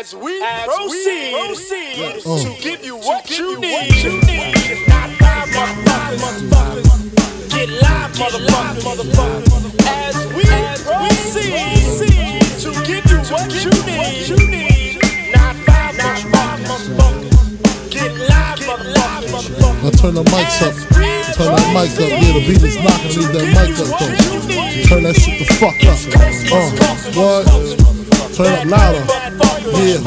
As we proceed to give you what you need. Not five motherfuckers. Get live, motherfuckers. As we proceed to give you what you need. Not five motherfuckers. Get live, motherfuckers. Now turn the mics up. Turn that mic up. Yeah, the beat is knocking. Leave that mic up though. Turn that shit the fuck up. What? Turn it up louder. Yeah.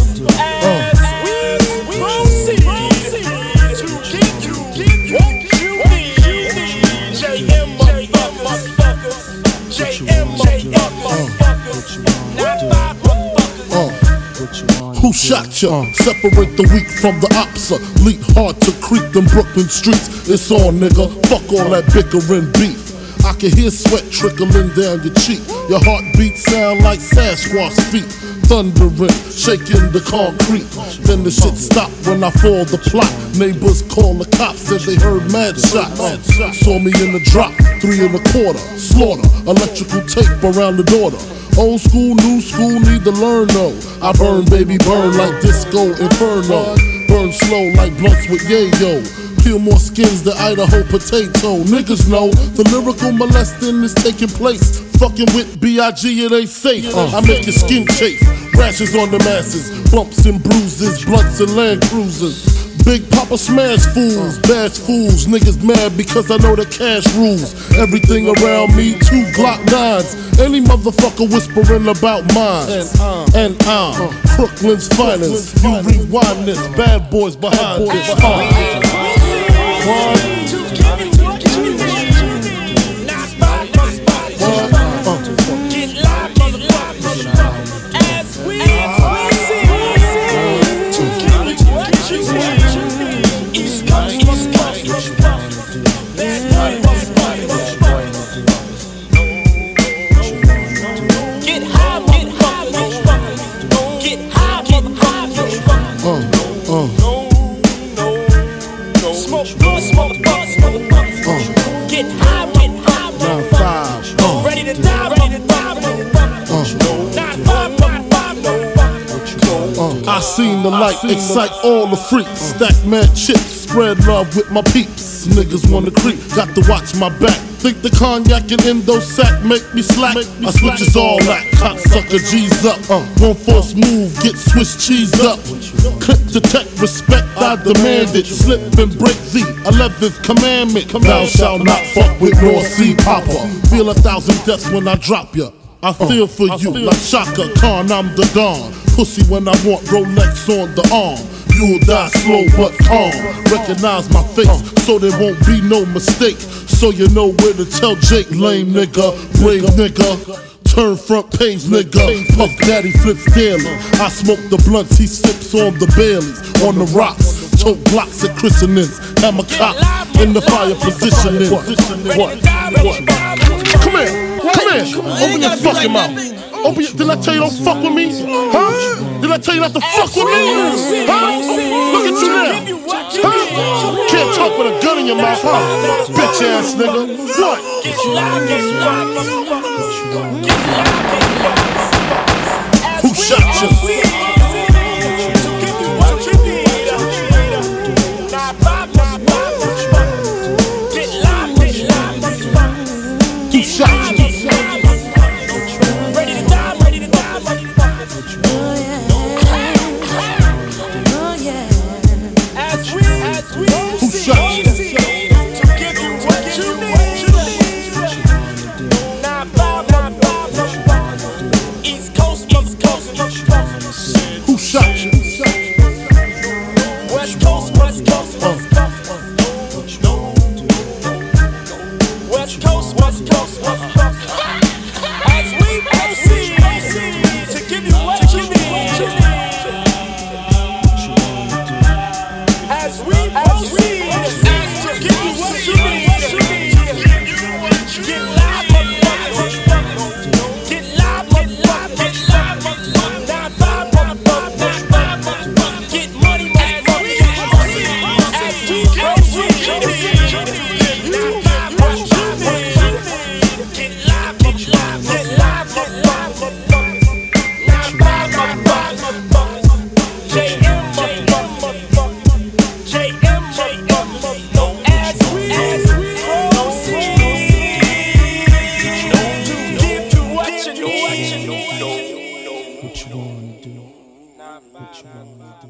Who shot ya? Separate the weak from the opsa. Leap hard to creep them Brooklyn streets. It's on, nigga. Fuck all that bickering beef. I can hear sweat trickling down your cheek. Your heartbeat sound like Sasquatch feet. Thundering, shaking the concrete. Then the shit stopped when I fall the plot. Neighbors call the cops, said they heard mad shots. Saw me in the drop, 3 1/4. Slaughter, electrical tape around the daughter. Old school, new school, need to learn though. I burn, baby, burn like disco inferno. Burn slow like blunts with yayo. Peel more skins than Idaho potato. Niggas know the lyrical molesting is taking place. Fucking with B.I.G. it ain't safe. I make your skin chafe. Rashes on the masses, bumps and bruises, blunts and Land Cruisers. Big Papa smash fools, bash fools. Niggas mad because I know the cash rules. Everything around me, 2 Glock 9s. Any motherfucker whispering about mine. And I'm Brooklyn's finest. You rewind this, bad boys behind this. I seen the light excite all the freaks. Stack mad chips, spread love with my peeps. Niggas wanna creep, got to watch my back. Think the cognac and endo sack make me slack. I switches all that, cocksucker G's up. One false move, get Swiss cheese up. Clip detect, respect, I demand it. Slip and break the 11th commandment. Thou shalt not fuck with North Sea Papa. Feel 1,000 deaths when I drop ya. I feel for you like Shaka Khan, I'm the Don. Pussy when I want Rolex on the arm. You'll die slow but calm. Recognize my face so there won't be no mistake. So you know where to tell Jake, lame nigga, brave nigga. Turn front page nigga, Puff Daddy flips daily. I smoke the blunts, he sips on the Baileys. On the rocks, tote blocks at christenings. Hammer cop in the fire positioning. What? Come here. Open your fucking mouth. Did I tell you don't fuck with me? Huh? Did I tell you not to fuck with me? Huh? Look at you now. Huh? Can't talk with a gun in your mouth, huh? Bitch ass nigga. What? Who shot you? Who shot you? Who shot you? West Coast. West Coast. As we proceed to give you what you need. As we proceed to give you what you need. Get live, motherfuckers. Get live, motherfuckers. Get live, motherfuckers. know. What you wanna do? What you wanna do?